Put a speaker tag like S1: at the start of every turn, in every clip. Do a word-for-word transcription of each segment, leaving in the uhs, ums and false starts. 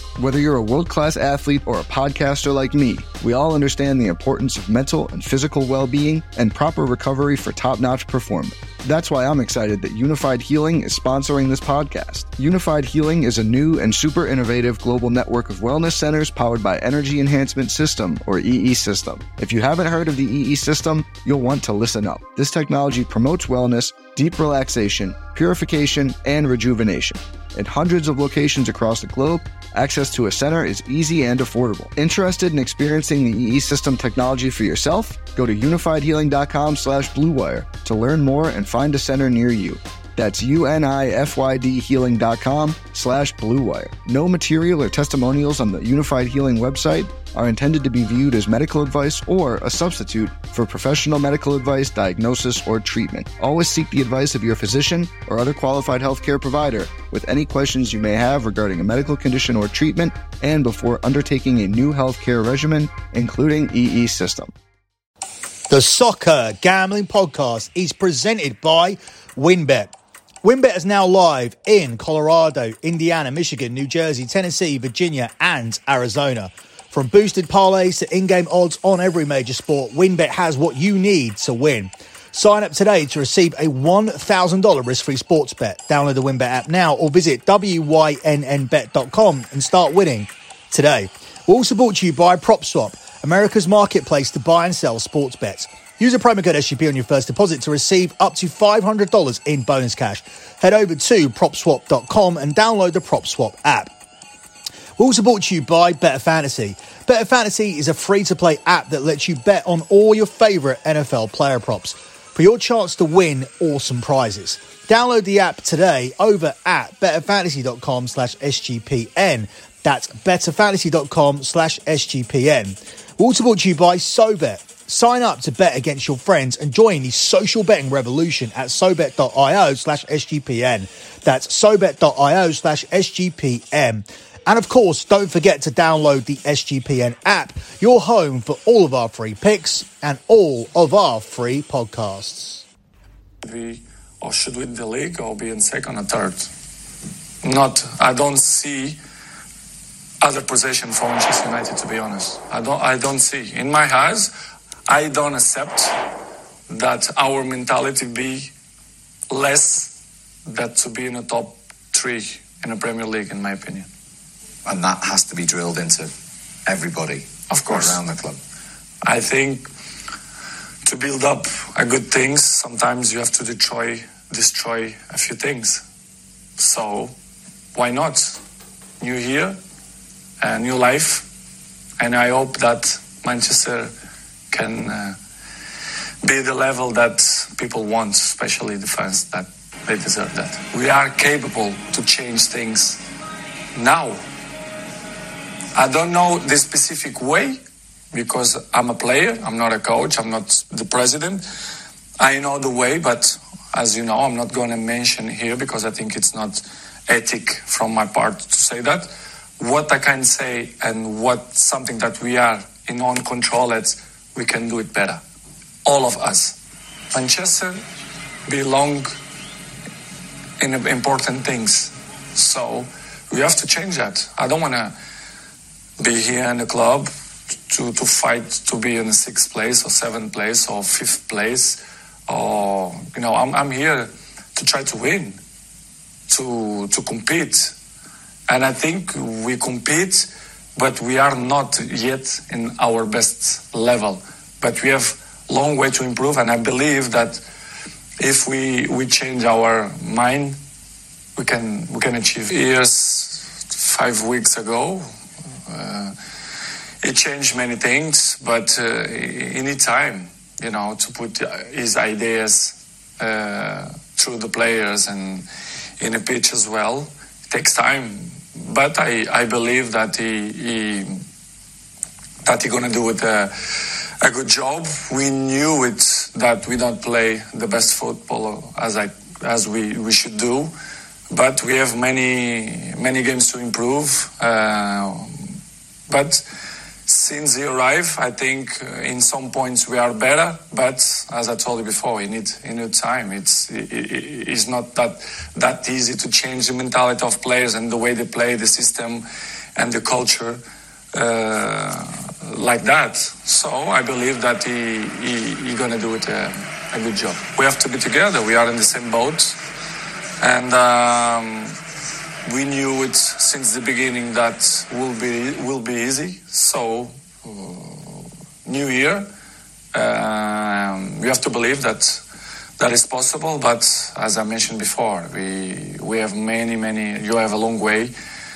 S1: Whether you're a world-class athlete or a podcaster like me, we all understand the importance of mental and physical well-being and proper recovery for top-notch performance. That's why I'm excited that Unified Healing is sponsoring this podcast. Unified Healing is a new and super innovative global network of wellness centers powered by Energy Enhancement System, or E E System. If you haven't heard of the E E System, you'll want to listen up. This technology promotes wellness, deep relaxation, purification, and rejuvenation. In hundreds of locations across the globe, access to a center is easy and affordable. Interested in experiencing the E E System technology for yourself? Go to unifiedhealing.com slash bluewire to learn more and find a center near you. That's U-N-I-F-Y-D healing.com slash bluewire. No material or testimonials on the Unified Healing website are intended to be viewed as medical advice or a substitute for professional medical advice, diagnosis, or treatment. Always seek the advice of your physician or other qualified healthcare provider with any questions you may have regarding a medical condition or treatment and before undertaking a new healthcare regimen, including E E System.
S2: The Soccer Gambling Podcast is presented by WynnBET. WynnBET is now live in Colorado, Indiana, Michigan, New Jersey, Tennessee, Virginia, and Arizona. From boosted parlays to in-game odds on every major sport, WynnBET has what you need to win. Sign up today to receive a one thousand dollars risk-free sports bet. Download the WynnBET app now or visit W Y N N bet dot com and start winning today. We're also brought to you by PropSwap, America's marketplace to buy and sell sports bets. Use a promo code S G P on your first deposit to receive up to five hundred dollars in bonus cash. Head over to prop swap dot com and download the PropSwap app. We're also brought to you by Better Fantasy. Better Fantasy is a free-to-play app that lets you bet on all your favourite N F L player props for your chance to win awesome prizes. Download the app today over at betterfantasy.com slash SGPN. That's betterfantasy.com slash SGPN. We're also brought to you by SoBet. Sign up to bet against your friends and join the social betting revolution at sobet.io slash SGPN. That's sobet.io slash SGPN. And of course, don't forget to download the S G P N app, your home for all of our free picks and all of our free podcasts.
S3: We or should win the league or be in second or third. Not, I don't see other possession for Manchester United, to be honest. I don't, I don't see. In my eyes, I don't accept that our mentality be less than to be in the top three in the Premier League, in my opinion.
S4: And that has to be drilled into everybody,
S3: of course,
S4: around the club.
S3: I think to build up a good things, sometimes you have to destroy destroy a few things. So why not? New year, a new life, and I hope that Manchester can uh, be the level that people want, especially the fans, that they deserve that. We are capable to change things now. I don't know the specific way because I'm a player, I'm not a coach, I'm not the president. I know the way, but as you know, I'm not going to mention here because I think it's not ethic from my part to say that. What I can say and what something that we are in own control, it's we can do it better. All of us. Manchester belong in important things. So we have to change that. I don't want to be here in the club to, to fight to be in the sixth place or seventh place or fifth place. Or, you know, I'm, I'm here to try to win, to, to compete. And I think we compete, but we are not yet in our best level. But we have a long way to improve, and I believe that if we we change our mind, we can we can achieve. Years, five weeks ago, uh, it changed many things, but uh, he need time, you know, to put his ideas uh, through the players and in the pitch as well. It takes time. But I, I believe that he, he that he's gonna do it a, a good job. We knew it that we don't play the best football as I as we, we should do, but we have many many games to improve. Uh, but since he arrived, I think in some points we are better. But as I told you before, you need you need time. It's it, it's not that that easy to change the mentality of players and the way they play the system and the culture uh, like that. So I believe that he he, he gonna do it a, a good job. We have to be together. We are in the same boat, and um, we knew it since the beginning that will be will be easy. So uh, new year, um, we have to believe that that is possible. But as I mentioned before, we we have many many. You have a long way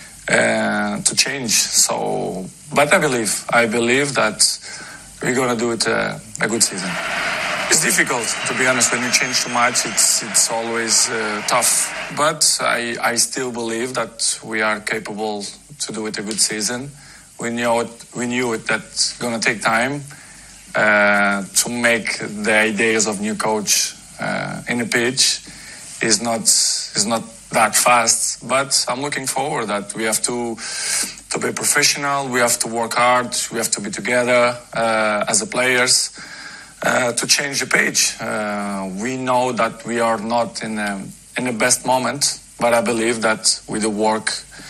S3: uh, to change. So, but I believe I believe that we're gonna do it a, a good season. It's difficult, to be honest. When you change too much, it's it's always uh, tough. But I I still believe that we are capable to do it a good season. We knew it. We knew it. That's gonna take time uh, to make the ideas of new coach uh, in the pitch. Is not is not that fast. But I'm looking forward that we have to to be professional. We have to work hard. We have to be together uh, as a players. Uh, to change the page. Uh, we know that we are not in a, in the best moment, but I believe that with the work,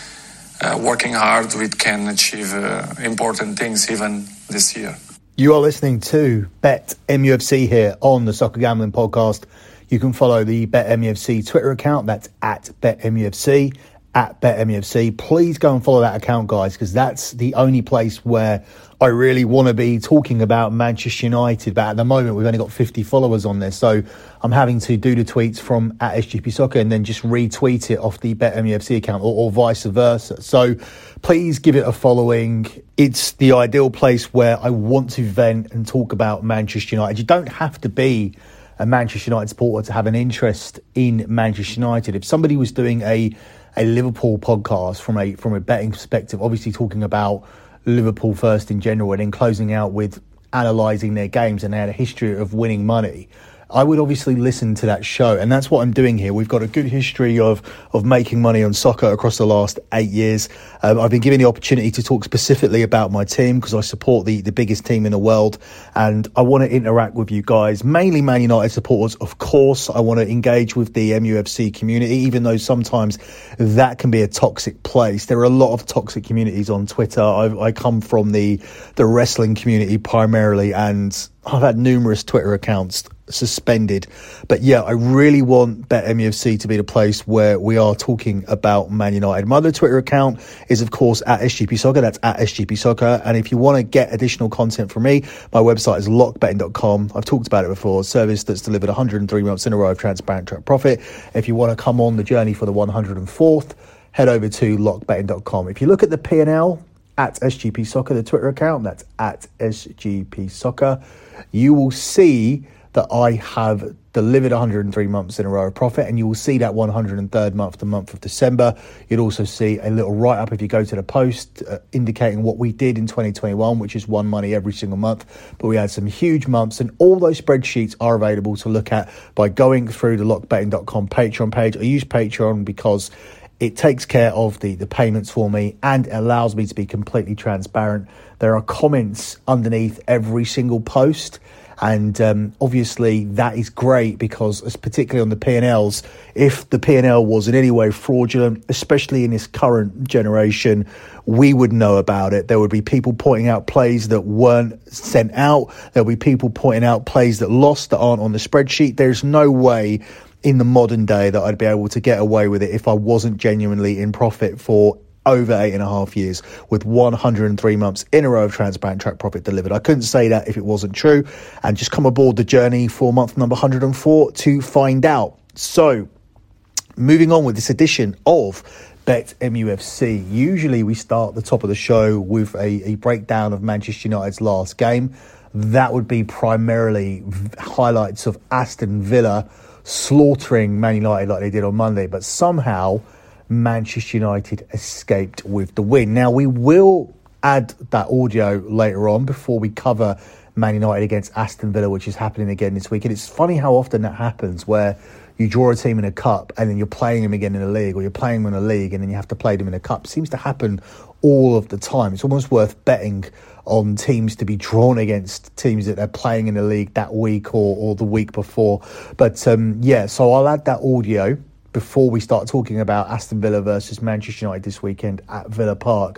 S3: uh, working hard, we can achieve uh, important things even this year.
S2: You are listening to Bet M U F C here on the Soccer Gambling Podcast. You can follow the Bet M U F C Twitter account. That's at Bet M U F C, at Bet M U F C. Please go and follow that account, guys, because that's the only place where I really want to be talking about Manchester United. But at the moment, we've only got fifty followers on there. So I'm having to do the tweets from at S G P Soccer and then just retweet it off the Bet M U F C account or, or vice versa. So please give it a following. It's the ideal place where I want to vent and talk about Manchester United. You don't have to be a Manchester United supporter to have an interest in Manchester United. If somebody was doing a a Liverpool podcast from a from a betting perspective, obviously talking about Liverpool first in general and then closing out with analysing their games and they had a history of winning money, I would obviously listen to that show. And that's what I'm doing here. We've got a good history of of making money on soccer across the last eight years. Um, I've been given the opportunity to talk specifically about my team because I support the, the biggest team in the world. And I want to interact with you guys, mainly Man United supporters, of course. I want to engage with the M U F C community, even though sometimes that can be a toxic place. There are a lot of toxic communities on Twitter. I, I come from the, the wrestling community primarily, and I've had numerous Twitter accounts suspended. But yeah, I really want Bet M U F C to be the place where we are talking about Man United. My other Twitter account is, of course, at S G P Soccer. That's at S G P Soccer. And if you want to get additional content from me, my website is lock betting dot com. I've talked about it before. A service that's delivered one hundred three months in a row of transparent track profit. If you want to come on the journey for the one hundred fourth, head over to lock betting dot com. If you look at the P and L at S G P Soccer, the Twitter account, that's at S G P Soccer, you will see that I have delivered one hundred three months in a row of profit, and you will see that one hundred third month, the month of December. You'll also see a little write-up if you go to the post uh, indicating what we did in twenty twenty-one, which is won money every single month. But we had some huge months, and all those spreadsheets are available to look at by going through the lock betting dot com Patreon page. I use Patreon because it takes care of the, the payments for me and allows me to be completely transparent. There are comments underneath every single post. And um, obviously that is great because, particularly on the P and Ls, if the P and L was in any way fraudulent, especially in this current generation, we would know about it. There would be people pointing out plays that weren't sent out. There'll be people pointing out plays that lost that aren't on the spreadsheet. There's no way in the modern day that I'd be able to get away with it if I wasn't genuinely in profit for over eight and a half years with one hundred three months in a row of transparent track profit delivered. I couldn't say that if it wasn't true. And just come aboard the journey for month number one hundred four to find out. So moving on with this edition of Bet M U F C. Usually we start the top of the show with a, a breakdown of Manchester United's last game. That would be primarily highlights of Aston Villa slaughtering Man United like they did on Monday. But somehow Manchester United escaped with the win. Now, we will add that audio later on before we cover Man United against Aston Villa, which is happening again this week. And it's funny how often that happens, where you draw a team in a cup and then you're playing them again in a league, or you're playing them in a league and then you have to play them in a cup. It seems to happen all of the time. It's almost worth betting on teams to be drawn against teams that they're playing in the league that week or, or the week before. But um, yeah, so I'll add that audio before we start talking about Aston Villa versus Manchester United this weekend at Villa Park.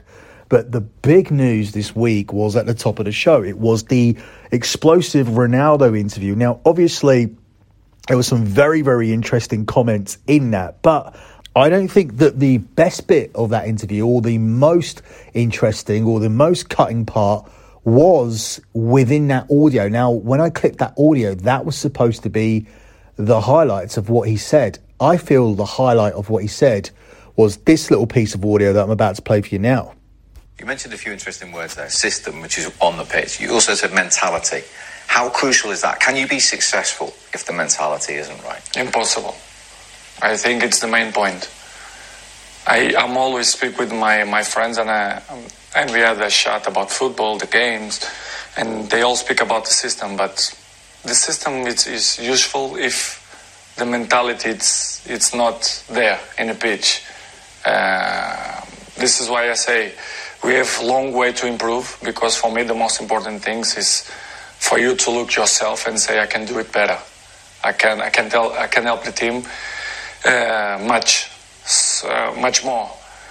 S2: But the big news this week was at the top of the show. It was the explosive Ronaldo interview. Now, obviously, there were some very, very interesting comments in that, but I don't think that the best bit of that interview, or the most interesting or the most cutting part, was within that audio. Now, when I clicked that audio, that was supposed to be the highlights of what he said. I feel the highlight of what he said was this little piece of audio that I'm about to play for you now.
S4: You mentioned a few interesting words there. System, which is on the pitch. You also said mentality. How crucial is that? Can you be successful if the mentality isn't right?
S3: Impossible. I think it's the main point. I, I'm always speak with my, my friends, and I, and we had a chat about football, the games, and they all speak about the system. But the system is, is useful if the mentality it's it's not there in the pitch. Uh, this is why I say we have a long way to improve, because for me the most important things is for you to look yourself and say, I can do it better. I can I can tell I can help the team uh, much uh, much more.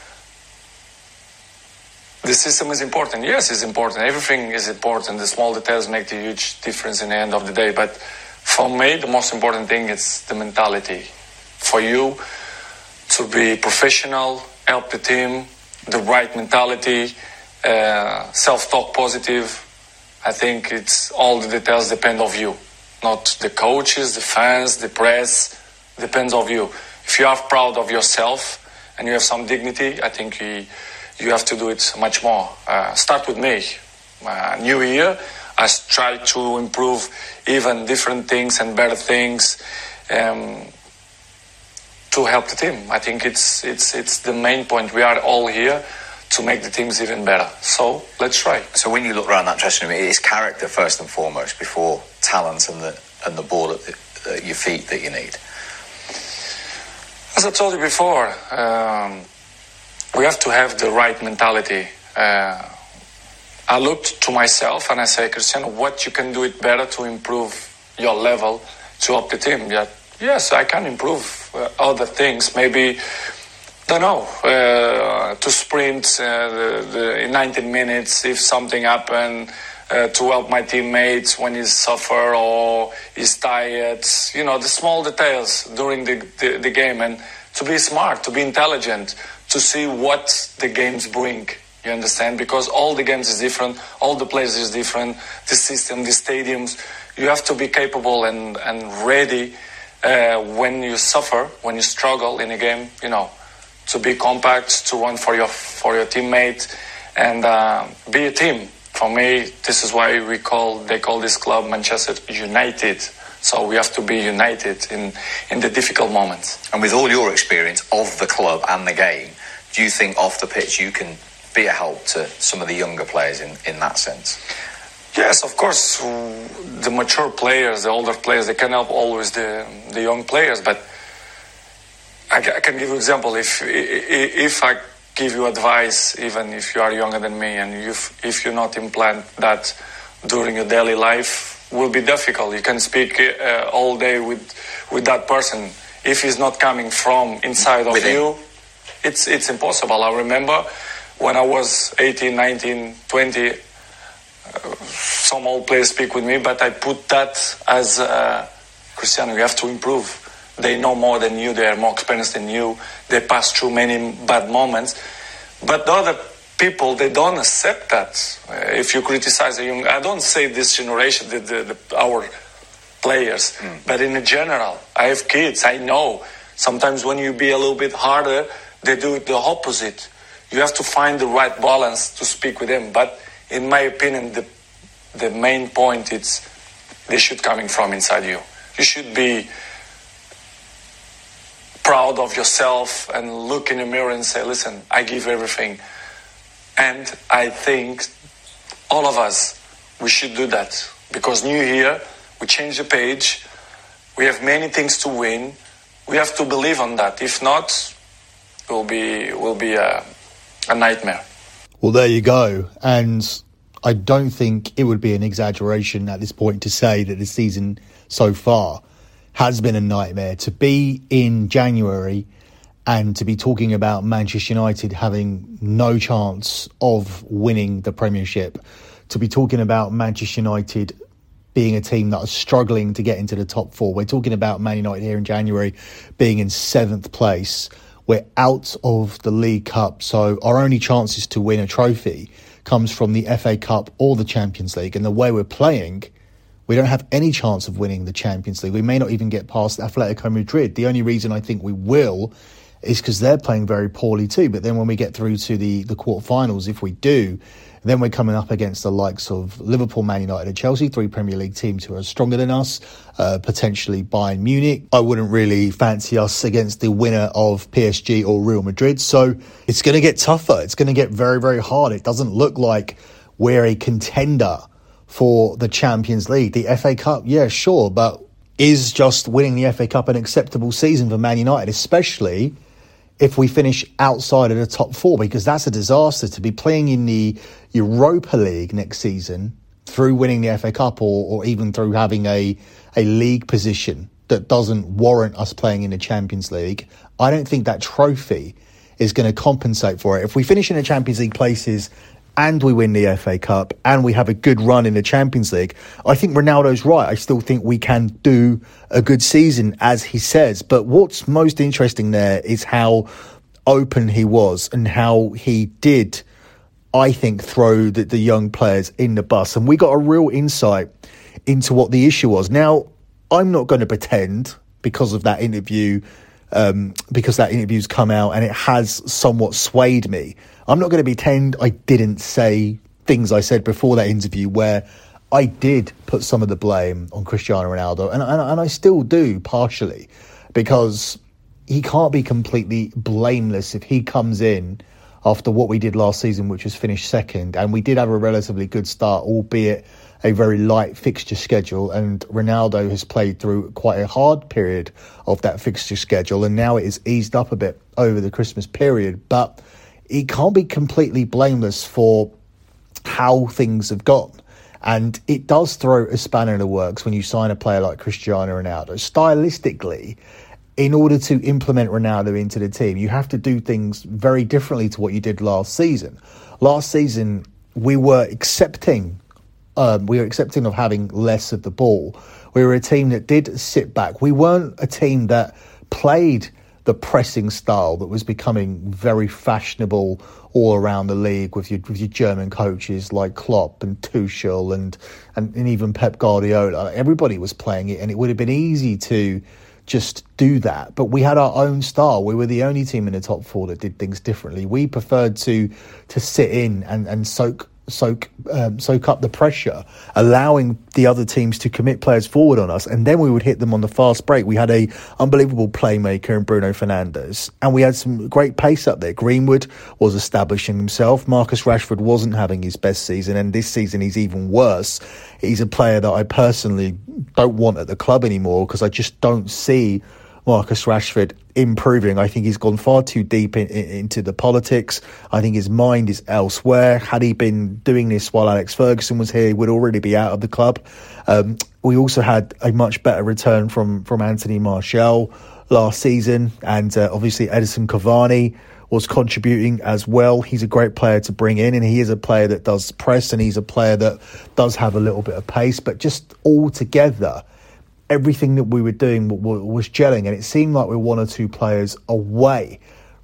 S3: The system is important. Yes, it's important. Everything is important. The small details make the huge difference in the end of the day. But for me, the most important thing is the mentality. For you to be professional, help the team, the right mentality, uh, self-talk positive. I think it's all the details depend of you, not the coaches, the fans, the press. Depends of you. If you are proud of yourself and you have some dignity, I think you, you have to do it much more. Uh, start with me. Uh, new year, I try to improve even different things and better things um, to help the team. I think it's it's it's the main point. We are all here to make the teams even better. So let's try.
S4: So when you look around that dressing room, it is character first and foremost before talent and the and the ball at, the, at your feet that you need.
S3: As I told you before, um, we have to have the right mentality. Uh, I looked to myself and I say, Cristiano, what you can do it better to improve your level to help the team? Yeah, yes, I can improve uh, other things. Maybe, don't know, uh, to sprint uh, the, the, in nineteen minutes if something happened, uh, to help my teammates when he's suffer or he's tired. You know, the small details during the, the, the game, and to be smart, to be intelligent, to see what the games bring. You understand? Because all the games is different, all the players is different, the system, the stadiums. You have to be capable and, and ready uh, when you suffer, when you struggle in a game, you know, to be compact, to run for your for your teammate, and uh, be a team. For me, this is why we call they call this club Manchester United. So we have to be united in, in the difficult moments.
S4: And with all your experience of the club and the game, do you think off the pitch you can be a help to some of the younger players in, in that sense?
S3: Yes, of course. The mature players, the older players, they can help always the the young players. But I, I can give you an example. If if I give you advice, even if you are younger than me, and if if you not implant that during your daily life, will be difficult. You can speak uh, all day with with that person. If he's not coming from inside of Within. you, it's it's impossible. I remember when I was eighteen, nineteen, twenty, uh, some old players speak with me, but I put that as uh, Cristiano, you have to improve. They know more than you, they are more experienced than you, they pass through many bad moments. But the other people, they don't accept that. Uh, if you criticize a young, I don't say this generation, the, the, the, our players, mm. but in general, I have kids, I know. Sometimes when you be a little bit harder, they do it the opposite. You have to find the right balance to speak with them. But in my opinion, the the main point is they should coming from inside you. You should be proud of yourself and look in the mirror and say, listen, I give everything. And I think all of us, we should do that. Because new year, we change the page. We have many things to win. We have to believe on that. If not, it will be, will be a, a nightmare.
S2: Well, there you go. And I don't think it would be an exaggeration at this point to say that the season so far has been a nightmare. To be in January and to be talking about Manchester United having no chance of winning the Premiership, to be talking about Manchester United being a team that is struggling to get into the top four. We're talking about Man United here in January being in seventh place. We're out of the League Cup, so our only chances to win a trophy comes from the F A Cup or the Champions League. And the way we're playing, we don't have any chance of winning the Champions League. We may not even get past Atletico Madrid. The only reason I think we will is because they're playing very poorly too. But then when we get through to the, the quarterfinals, if we do, then we're coming up against the likes of Liverpool, Man United and Chelsea, three Premier League teams who are stronger than us, uh, potentially Bayern Munich. I wouldn't really fancy us against the winner of P S G or Real Madrid. So it's going to get tougher. It's going to get very, very hard. It doesn't look like we're a contender for the Champions League. The F A Cup, yeah, sure, but is just winning the F A Cup an acceptable season for Man United, especially if we finish outside of the top four? Because that's a disaster to be playing in the Europa League next season through winning the F A Cup or, or even through having a, a league position that doesn't warrant us playing in the Champions League. I don't think that trophy is going to compensate for it. If we finish in the Champions League places and we win the F A Cup and we have a good run in the Champions League, I think Ronaldo's right. I still think we can do a good season, as he says. But what's most interesting there is how open he was and how he did, I think, throw the, the young players in the bus. And we got a real insight into what the issue was. Now, I'm not going to pretend because of that interview, um, because that interview's come out and it has somewhat swayed me. I'm not going to pretend I didn't say things I said before that interview where I did put some of the blame on Cristiano Ronaldo, and, and, and I still do partially, because he can't be completely blameless if he comes in after what we did last season, which was finish second, and we did have a relatively good start, albeit a very light fixture schedule, and Ronaldo has played through quite a hard period of that fixture schedule, and now it is eased up a bit over the Christmas period, but he can't be completely blameless for how things have gone. And it does throw a spanner in the works when you sign a player like Cristiano Ronaldo. Stylistically, in order to implement Ronaldo into the team, you have to do things very differently to what you did last season. Last season, we were accepting, um, we were accepting of having less of the ball. We were a team that did sit back. We weren't a team that played the pressing style that was becoming very fashionable all around the league with your, with your German coaches like Klopp and Tuchel and, and, and even Pep Guardiola. Everybody was playing it, and it would have been easy to just do that. But we had our own style. We were the only team in the top four that did things differently. We preferred to to sit in and, and soak soak um, soak up the pressure, allowing the other teams to commit players forward on us, and then we would hit them on the fast break. We had a unbelievable playmaker in Bruno Fernandes, and we had some great pace up there. Greenwood was establishing himself. Marcus Rashford wasn't having his best season, and this season he's even worse. He's a player that I personally don't want at the club anymore, because I just don't see Marcus Rashford improving. I think he's gone far too deep in, in, into the politics. I think his mind is elsewhere. Had he been doing this while Alex Ferguson was here, he would already be out of the club. Um, we also had a much better return from, from Anthony Martial last season, and uh, obviously Edison Cavani was contributing as well. He's a great player to bring in, and he is a player that does press, and he's a player that does have a little bit of pace, but just all together, everything that we were doing was gelling, and it seemed like we were one or two players away.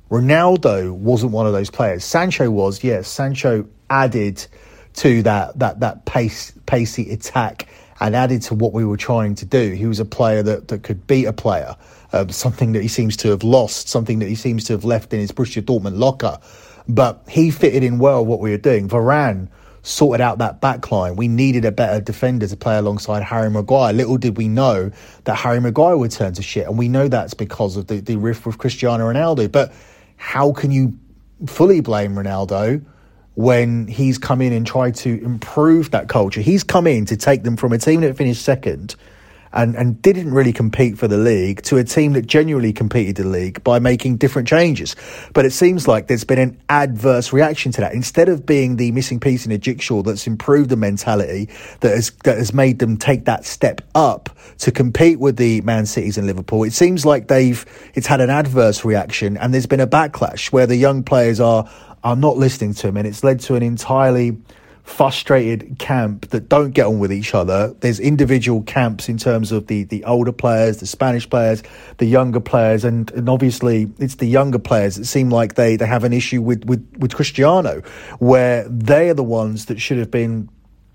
S2: Ronaldo wasn't one of those players. Sancho was, yes. Sancho added to that that that pace pacey attack and added to what we were trying to do. He was a player that, that could beat a player, um, something that he seems to have lost, something that he seems to have left in his Borussia Dortmund locker. But he fitted in well what we were doing. Varane sorted out that back line. We needed a better defender to play alongside Harry Maguire. Little did we know that Harry Maguire would turn to shit, and we know that's because of the, the rift with Cristiano Ronaldo. But how can you fully blame Ronaldo when he's come in and tried to improve that culture? He's come in to take them from a team that finished second and, and didn't really compete for the league to a team that genuinely competed in the league by making different changes. But it seems like there's been an adverse reaction to that. Instead of being the missing piece in a jigsaw that's improved the mentality, that has, that has made them take that step up to compete with the Man Cities and Liverpool, it seems like they've it's had an adverse reaction, and there's been a backlash where the young players are are not listening to him, and it's led to an entirely frustrated camp that don't get on with each other. There's individual camps in terms of the the older players, the Spanish players, the younger players, and, and obviously it's the younger players that seem like they, they have an issue with, with, with Cristiano, where they are the ones that should have been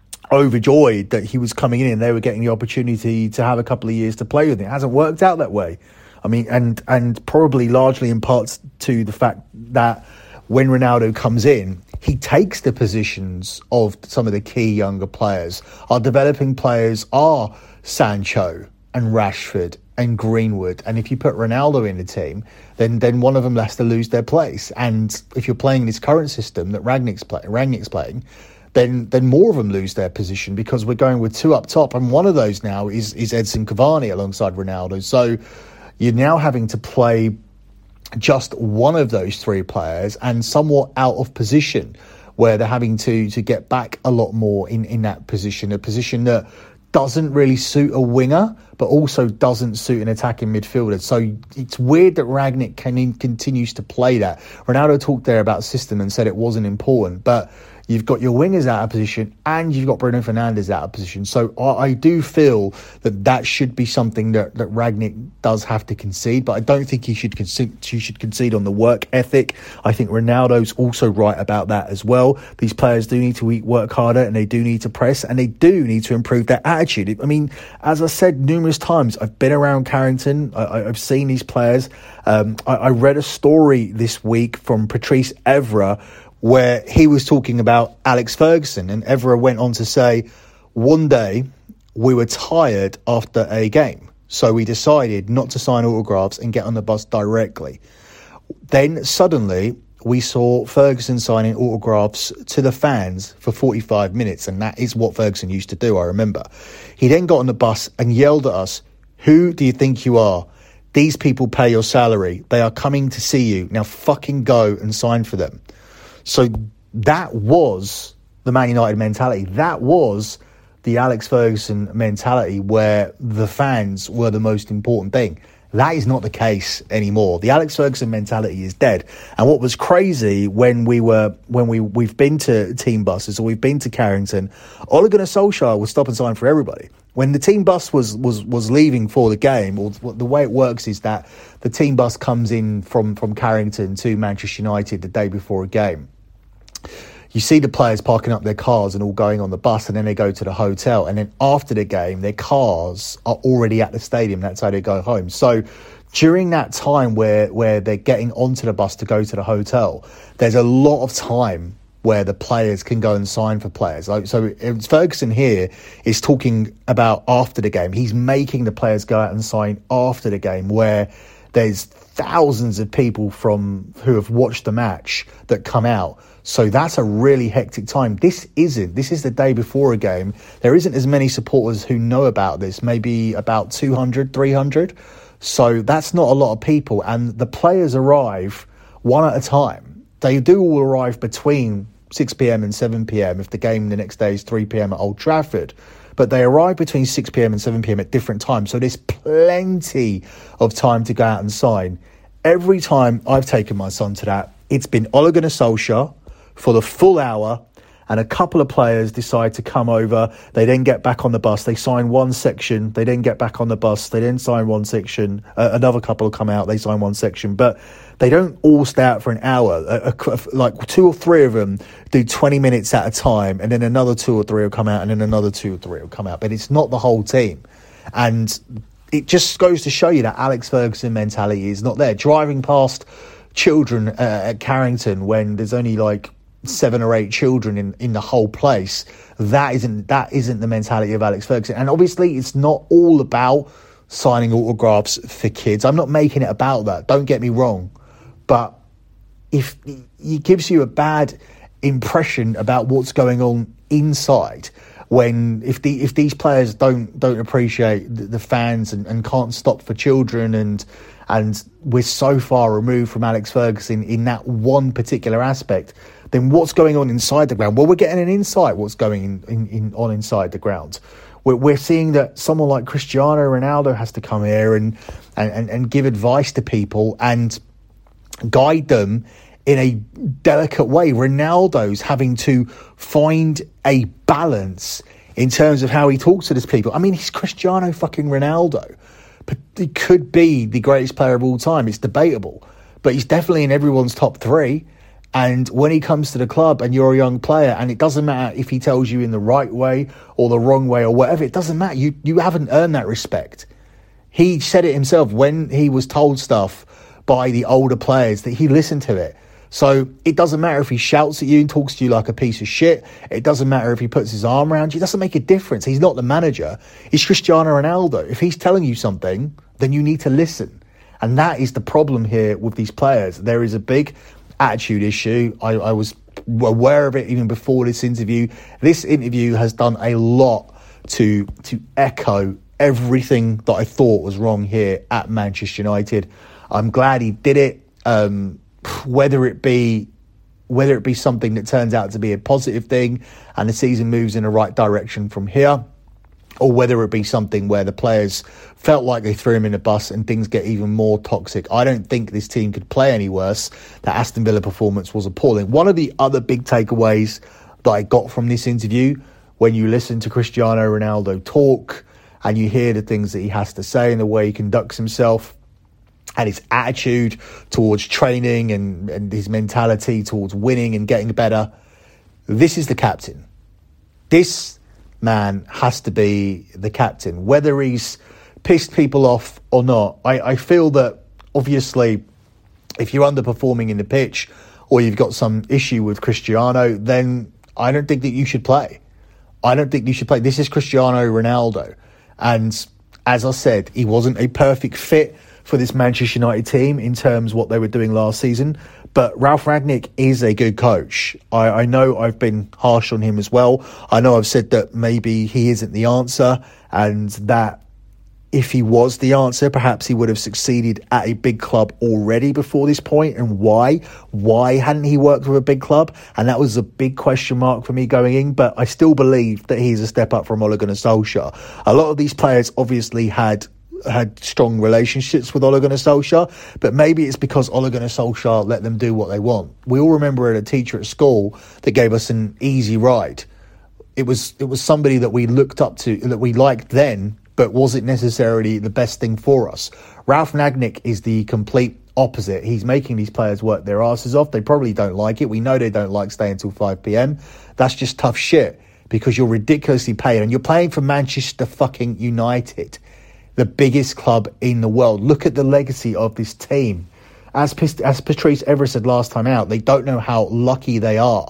S2: overjoyed that he was coming in and they were getting the opportunity to have a couple of years to play with him. It hasn't worked out that way. I mean, and and probably largely in parts to the fact that when Ronaldo comes in, he takes the positions of some of the key younger players. Our developing players are Sancho and Rashford and Greenwood. And if you put Ronaldo in the team, then then one of them has to lose their place. And if you're playing this current system that Rangnick's, play, Rangnick's playing, then then more of them lose their position because we're going with two up top. And one of those now is, is Edson Cavani alongside Ronaldo. So you're now having to play just one of those three players and somewhat out of position, where they're having to to get back a lot more in, in that position, a position that doesn't really suit a winger, but also doesn't suit an attacking midfielder. So it's weird that Rangnick can, continues to play that. Ronaldo talked there about system and said it wasn't important, but you've got your wingers out of position and you've got Bruno Fernandes out of position. So I, I do feel that that should be something that, that Rangnick does have to concede, but I don't think he should concede, he should concede on the work ethic. I think Ronaldo's also right about that as well. These players do need to work harder and they do need to press and they do need to improve their attitude. I mean, as I said numerous times, I've been around Carrington. I, I've seen these players. Um, I, I read a story this week from Patrice Evra where he was talking about Alex Ferguson, and Evra went on to say, one day we were tired after a game, so we decided not to sign autographs and get on the bus directly. Then suddenly we saw Ferguson signing autographs to the fans for forty-five minutes, and that is what Ferguson used to do, I remember. He then got on the bus and yelled at us, "Who do you think you are? These people pay your salary. They are coming to see you. Now fucking go and sign for them." So that was the Man United mentality. That was the Alex Ferguson mentality, where the fans were the most important thing. That is not the case anymore. The Alex Ferguson mentality is dead. And what was crazy when we were when we we've been to team buses or we've been to Carrington, Ole Gunnar Solskjaer would stop and sign for everybody. When the team bus was was was leaving for the game, or the way it works is that the team bus comes in from from Carrington to Manchester United the day before a game. You see the players parking up their cars and all going on the bus, and then they go to the hotel. And then after the game, their cars are already at the stadium. That's how they go home. So during that time where, where they're getting onto the bus to go to the hotel, there's a lot of time where the players can go and sign for players. So Ferguson here is talking about after the game. He's making the players go out and sign after the game, where there's thousands of people from who have watched the match that come out. So that's a really hectic time. This isn't. This is the day before a game. There isn't as many supporters who know about this, maybe about two hundred, three hundred. So that's not a lot of people. And the players arrive one at a time. They do all arrive between six p.m. and seven p.m. if the game the next day is three p.m. at Old Trafford. But they arrive between six p.m. and seven p.m. at different times. So there's plenty of time to go out and sign. Every time I've taken my son to that, it's been Ole Gunnar Solskjaer for the full hour, and a couple of players decide to come over. They then get back on the bus. They sign one section. They then get back on the bus. They then sign one section. Uh, another couple will come out. They sign one section. But they don't all stay out for an hour. A, a, like two or three of them do twenty minutes at a time, and then another two or three will come out, and then another two or three will come out. But it's not the whole team. And it just goes to show you that Alex Ferguson mentality is not there. Driving past children uh, at Carrington when there's only like seven or eight children in, in the whole place, that isn't that isn't the mentality of Alex Ferguson. And obviously it's not all about signing autographs for kids. I'm not making it about that, don't get me wrong, but if it gives you a bad impression about what's going on inside when if the if these players don't don't appreciate the, the fans and, and can't stop for children, and and we're so far removed from Alex Ferguson in that one particular aspect, then what's going on inside the ground? Well, we're getting an insight what's going in, in, in on inside the ground. We're, we're seeing that someone like Cristiano Ronaldo has to come here and, and, and, and give advice to people and guide them in a delicate way. Ronaldo's having to find a balance in terms of how he talks to his people. I mean, he's Cristiano fucking Ronaldo. But he could be the greatest player of all time. It's debatable. But he's definitely in everyone's top three. And when he comes to the club and you're a young player, and it doesn't matter if he tells you in the right way or the wrong way or whatever, it doesn't matter. You, you haven't earned that respect. He said it himself when he was told stuff by the older players that he listened to it. So it doesn't matter if he shouts at you and talks to you like a piece of shit. It doesn't matter if he puts his arm around you. It doesn't make a difference. He's not the manager. He's Cristiano Ronaldo. If he's telling you something, then you need to listen. And that is the problem here with these players. There is a big attitude issue. I, I was aware of it even before this interview. This interview has done a lot to to echo everything that I thought was wrong here at Manchester United. I'm glad he did it. Um, whether it be whether it be something that turns out to be a positive thing and the season moves in the right direction from here, or whether it be something where the players felt like they threw him in a bus and things get even more toxic. I don't think this team could play any worse. The Aston Villa performance was appalling. One of the other big takeaways that I got from this interview, when you listen to Cristiano Ronaldo talk and you hear the things that he has to say and the way he conducts himself, and his attitude towards training and, and his mentality towards winning and getting better. This is the captain. This man has to be the captain. Whether he's pissed people off or not, I, I feel that obviously if you're underperforming in the pitch or you've got some issue with Cristiano, then I don't think that you should play. I don't think you should play. This is Cristiano Ronaldo. And as I said, he wasn't a perfect fit for this Manchester United team in terms of what they were doing last season. But Ralf Rangnick is a good coach. I, I know I've been harsh on him as well. I know I've said that maybe he isn't the answer, and that if he was the answer, perhaps he would have succeeded at a big club already before this point. And why? Why hadn't he worked with a big club? And that was a big question mark for me going in. But I still believe that he's a step up from Ole Gunnar Solskjaer. A lot of these players obviously had had strong relationships with Ole Gunnar Solskjaer, but maybe it's because Ole Gunnar Solskjaer let them do what they want. We all remember a teacher at school that gave us an easy ride. It was it was somebody that we looked up to, that we liked then, but wasn't necessarily the best thing for us. Ralf Rangnick is the complete opposite. He's making these players work their asses off. They probably don't like it. We know they don't like staying until five p.m. That's just tough shit, because you're ridiculously paid and you're playing for Manchester fucking United, the biggest club in the world. Look at the legacy of this team. As as Patrice Evra said last time out, they don't know how lucky they are.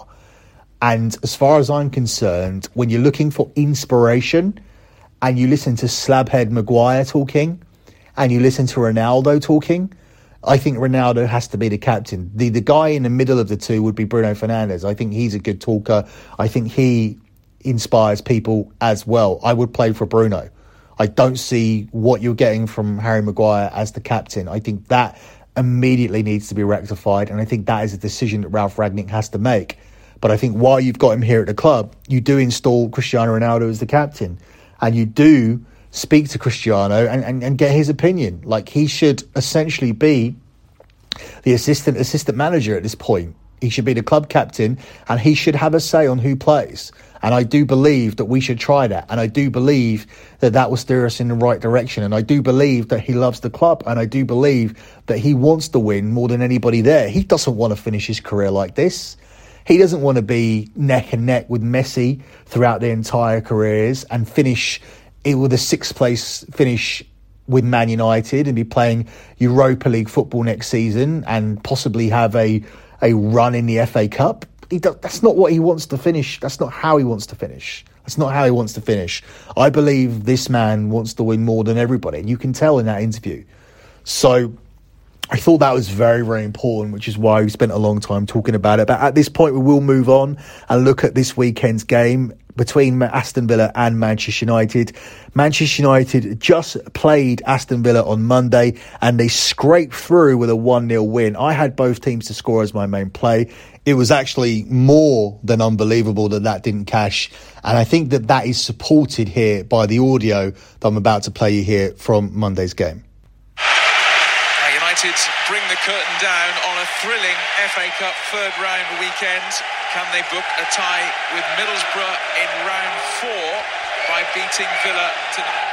S2: And as far as I'm concerned, when you're looking for inspiration and you listen to Slabhead Maguire talking and you listen to Ronaldo talking, I think Ronaldo has to be the captain. The the guy in the middle of the two would be Bruno Fernandes. I think he's a good talker. I think he inspires people as well. I would play for Bruno. I don't see what you're getting from Harry Maguire as the captain. I think that immediately needs to be rectified, and I think that is a decision that Ralf Rangnick has to make. But I think while you've got him here at the club, you do install Cristiano Ronaldo as the captain, and you do speak to Cristiano and, and, and get his opinion. Like, he should essentially be the assistant assistant manager at this point. He should be the club captain, and he should have a say on who plays. And I do believe that we should try that. And I do believe that that will steer us in the right direction. And I do believe that he loves the club. And I do believe that he wants to win more than anybody there. He doesn't want to finish his career like this. He doesn't want to be neck and neck with Messi throughout their entire careers and finish it with a sixth place finish with Man United and be playing Europa League football next season and possibly have a, a run in the F A Cup. He does, that's not what he wants to finish. That's not how he wants to finish. That's not how he wants to finish. I believe this man wants to win more than everybody. And you can tell in that interview. So I thought that was very, very important, which is why we spent a long time talking about it. But at this point, we will move on and look at this weekend's game between Aston Villa and Manchester United. Manchester United just played Aston Villa on Monday and they scraped through with a one nil win. I had both teams to score as my main play. It was actually more than unbelievable that that didn't cash. And I think that that is supported here by the audio that I'm about to play you here from Monday's game.
S5: United bring the curtain down on a thrilling F A Cup third round weekend. Can they book a tie with Middlesbrough in round four by beating Villa tonight?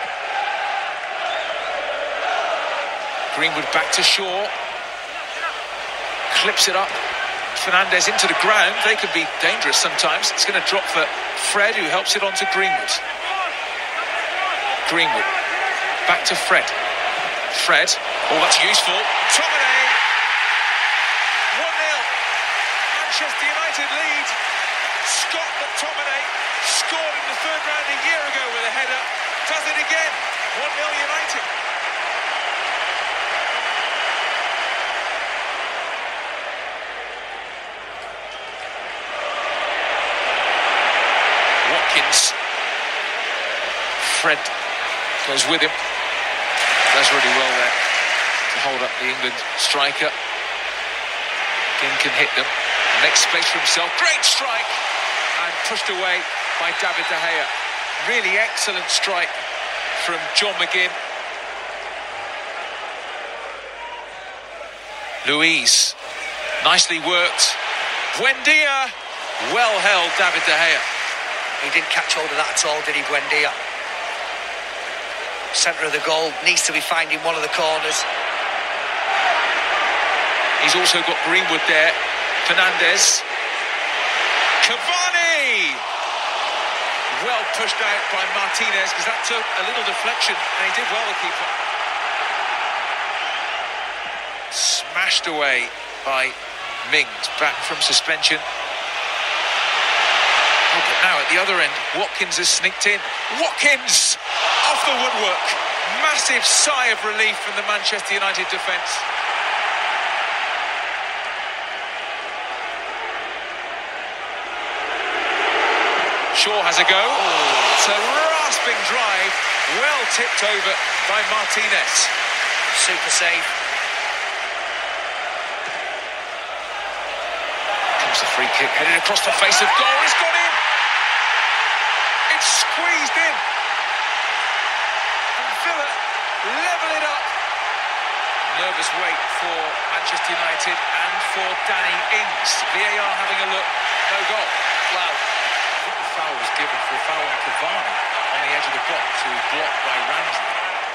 S5: Greenwood back to Shaw. Clips it up. Fernandes into the ground. They could be dangerous sometimes. It's going to drop for Fred, who helps it on to Greenwood. Greenwood. Back to Fred. Fred. Oh, that's useful. Tomine. one nil. Manchester United lead. Scott McTominay scored in the third round a year ago with a header. Does it again. one nil United. Watkins. Fred goes with him. Does really well there to hold up the England striker. Again can hit them. Makes space for himself. Great strike. And pushed away by David De Gea. Really excellent strike from John McGinn. Luiz. Nicely worked. Buendia. Well held, David De Gea.
S6: He didn't catch hold of that at all, did he, Buendia? Centre of the goal, needs to be finding one of the corners.
S5: He's also got Greenwood there. Fernandes. Cavani! Well pushed out by Martinez, because that took a little deflection, and he did well, the keeper. Smashed away by Mings, back from suspension. Oh, but now at the other end, Watkins has sneaked in. Watkins! Off the woodwork. Massive sigh of relief from the Manchester United defence. Shaw has a go. Oh. It's a rasping drive. Well tipped over by Martinez.
S6: Super save.
S5: Comes the free kick, headed across the face of goal. It's gone in. It's squeezed in. Villa level it up. Nervous wait for Manchester United and for Danny Ings. V A R having a look. No goal. Wow. I think the foul was given for a foul on Cavani on the edge of the box, who was blocked by Ramsey.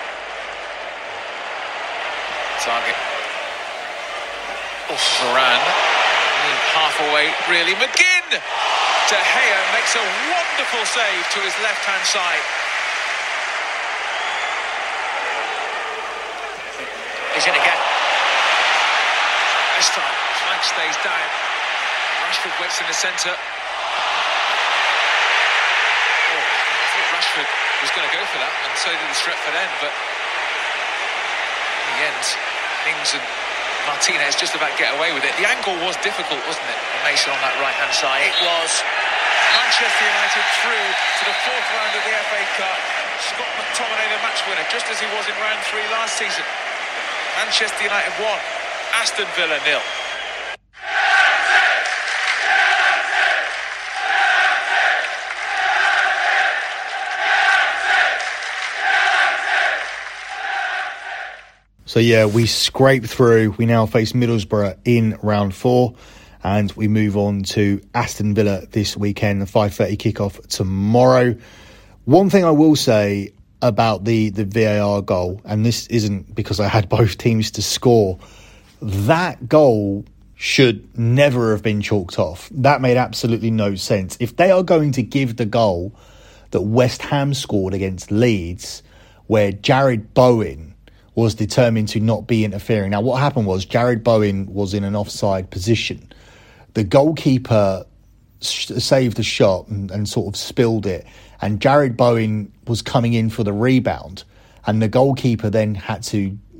S5: Target. Oh, Varane. Half away, really. McGinn! De Gea makes a wonderful save to his left-hand side.
S6: He's in again.
S5: This time, flank stays down. Rashford waits in the centre. Oh, I thought Rashford was going to go for that, and so did the Stretford end, but in the end, Ings and Martinez just about get away with it. The angle was difficult, wasn't it, Mason on that right-hand side?
S6: It was.
S5: Manchester United through to the fourth round of the F A Cup. Scott McTominay the match winner, just as he was in round three last season. Manchester United one, Aston Villa nil.
S2: So yeah, we scrape through. We now face Middlesbrough in round four, and we move on to Aston Villa this weekend, the five thirty kickoff tomorrow. One thing I will say about the, the V A R goal, and this isn't because I had both teams to score, that goal should never have been chalked off. That made absolutely no sense. If they are going to give the goal that West Ham scored against Leeds, where Jared Bowen was determined to not be interfering. Now, what happened was Jared Bowen was in an offside position. The goalkeeper sh- saved the shot and, and sort of spilled it, and Jared Bowen was coming in for the rebound, and the goalkeeper then had to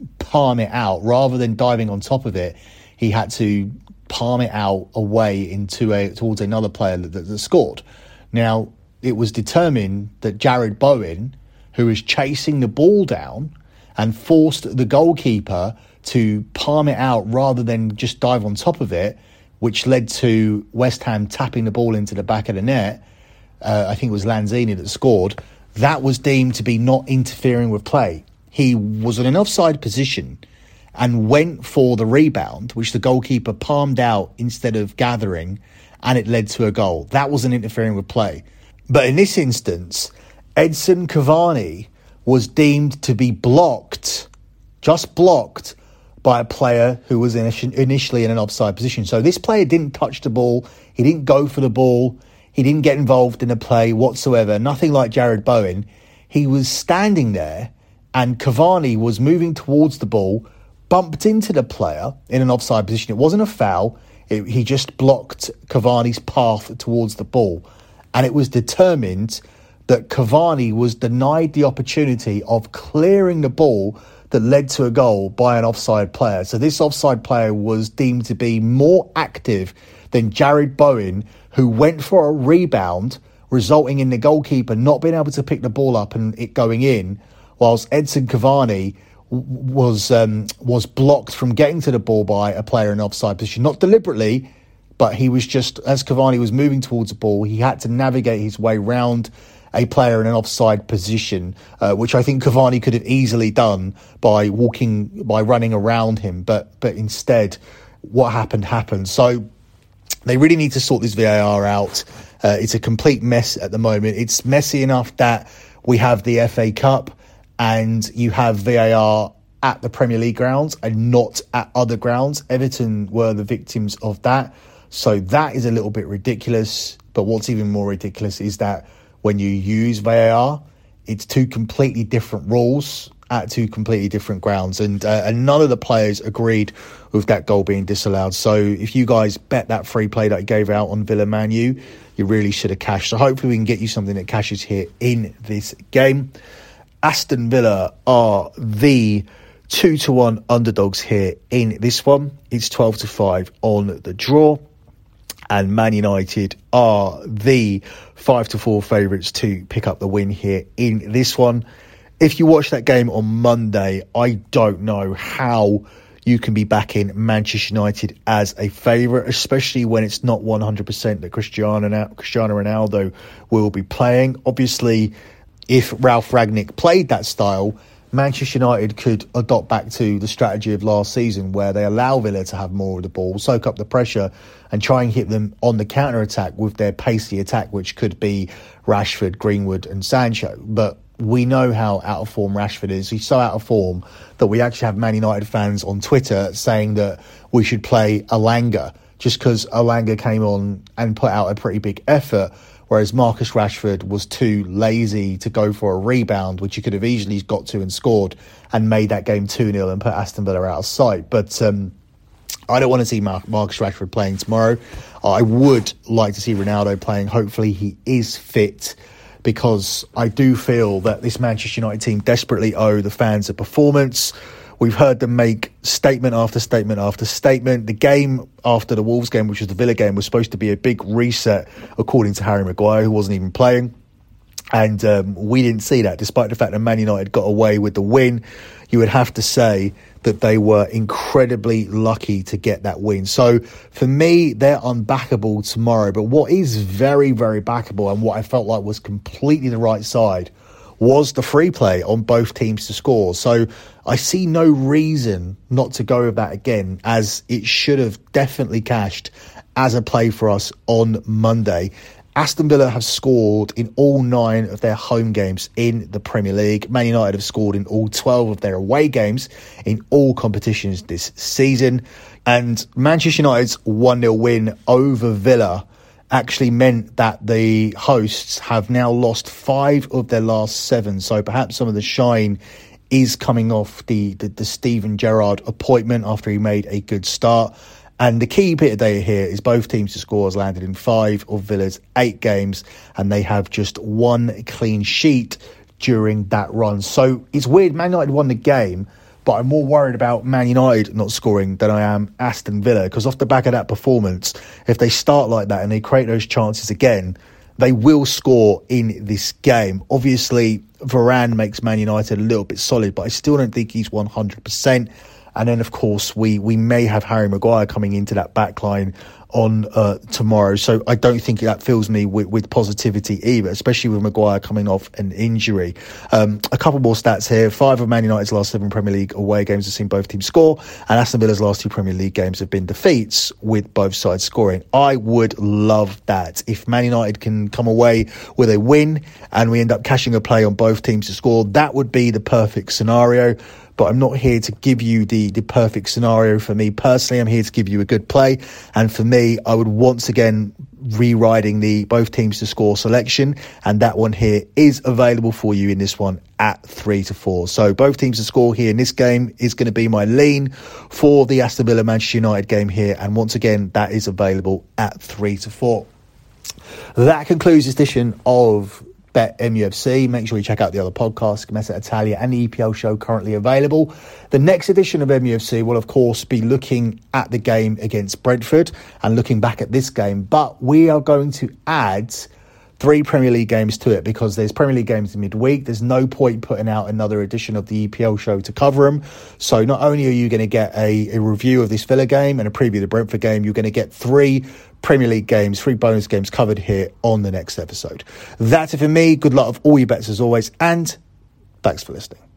S2: palm it out. Rather than diving on top of it, he had to palm it out away into a towards another player that, that, that scored. Now, it was determined that Jared Bowen, who was chasing the ball down and forced the goalkeeper to palm it out rather than just dive on top of it, which led to West Ham tapping the ball into the back of the net. Uh, I think it was Lanzini that scored. That was deemed to be not interfering with play. He was in an offside position and went for the rebound, which the goalkeeper palmed out instead of gathering, and it led to a goal. That wasn't interfering with play. But in this instance, Edson Cavani was deemed to be blocked, just blocked, by a player who was initially in an offside position. So this player didn't touch the ball. He didn't go for the ball. He didn't get involved in the play whatsoever. Nothing like Jared Bowen. He was standing there and Cavani was moving towards the ball, bumped into the player in an offside position. It wasn't a foul. It, he just blocked Cavani's path towards the ball. And it was determined that Cavani was denied the opportunity of clearing the ball that led to a goal by an offside player. So this offside player was deemed to be more active than Jared Bowen, who went for a rebound, resulting in the goalkeeper not being able to pick the ball up and it going in, whilst Edson Cavani was um, was blocked from getting to the ball by a player in an offside position. Not deliberately, but he was just, as Cavani was moving towards the ball, he had to navigate his way round a player in an offside position, uh, which I think Cavani could have easily done by walking, by running around him. But but instead, what happened happened. So they really need to sort this V A R out. Uh, it's a complete mess at the moment. It's messy enough that we have the F A Cup and you have V A R at the Premier League grounds and not at other grounds. Everton were the victims of that. So that is a little bit ridiculous. But what's even more ridiculous is that when you use V A R, it's two completely different rules at two completely different grounds. And, uh, and none of the players agreed with that goal being disallowed. So if you guys bet that free play that I gave out on Villa Man U, you really should have cashed. So hopefully we can get you something that cashes here in this game. Aston Villa are the two to one underdogs here in this one. It's twelve to five on the draw. And Man United are the five to four favourites to pick up the win here in this one. If you watch that game on Monday, I don't know how you can be backing Manchester United as a favourite, especially when it's not one hundred percent that Cristiano, Cristiano Ronaldo will be playing. Obviously, if Ralph Rangnick played that style, Manchester United could adopt back to the strategy of last season where they allow Villa to have more of the ball, soak up the pressure and try and hit them on the counter-attack with their pacey attack, which could be Rashford, Greenwood and Sancho. But we know how out of form Rashford is. He's so out of form that we actually have Man United fans on Twitter saying that we should play Elanga just because Elanga came on and put out a pretty big effort, whereas Marcus Rashford was too lazy to go for a rebound, which he could have easily got to and scored and made that game two nil and put Aston Villa out of sight. But um, I don't want to see Mar- Marcus Rashford playing tomorrow. I would like to see Ronaldo playing. Hopefully he is fit, because I do feel that this Manchester United team desperately owe the fans a performance. We've heard them make statement after statement after statement. The game after the Wolves game, which was the Villa game, was supposed to be a big reset, according to Harry Maguire, who wasn't even playing. And um, we didn't see that. Despite the fact that Man United got away with the win, you would have to say that they were incredibly lucky to get that win. So for me, they're unbackable tomorrow. But what is very, very backable, and what I felt like was completely the right side, was the free play on both teams to score. So I see no reason not to go with that again, as it should have definitely cashed as a play for us on Monday. Aston Villa have scored in all nine of their home games in the Premier League. Man United have scored in all twelve of their away games in all competitions this season. And Manchester United's one nil win over Villa actually meant that the hosts have now lost five of their last seven. So perhaps some of the shine is coming off the, the, the Steven Gerrard appointment after he made a good start. And the key bit of data here is both teams to score has landed in five of Villa's eight games, and they have just one clean sheet during that run. So it's weird, Man United won the game, but I'm more worried about Man United not scoring than I am Aston Villa, because off the back of that performance, if they start like that and they create those chances again, they will score in this game. Obviously, Varane makes Man United a little bit solid, but I still don't think he's one hundred percent. And then, of course, we, we may have Harry Maguire coming into that back line on uh, tomorrow. So I don't think that fills me with, with positivity either, especially with Maguire coming off an injury. Um, a couple more stats here. Five of Man United's last seven Premier League away games have seen both teams score, and Aston Villa's last two Premier League games have been defeats with both sides scoring. I would love that. If Man United can come away with a win and we end up cashing a play on both teams to score, that would be the perfect scenario. But I'm not here to give you the, the perfect scenario. For me personally, I'm here to give you a good play. And for me, I would once again rewriting the both teams to score selection. And that one here is available for you in this one at three to four. So both teams to score here in this game is going to be my lean for the Aston Villa Manchester United game here. And once again, that is available at three to four. That concludes this edition of Bet M U F C. Make sure you check out the other podcasts, Meta Italia and the E P L show currently available. The next edition of M U F C will, of course, be looking at the game against Brentford and looking back at this game. But we are going to add three Premier League games to it because there's Premier League games in midweek. There's no point putting out another edition of the E P L show to cover them. So not only are you going to get a, a review of this Villa game and a preview of the Brentford game, you're going to get three Premier League games, three bonus games covered here on the next episode. That's it for me. Good luck with all your bets as always, and thanks for listening.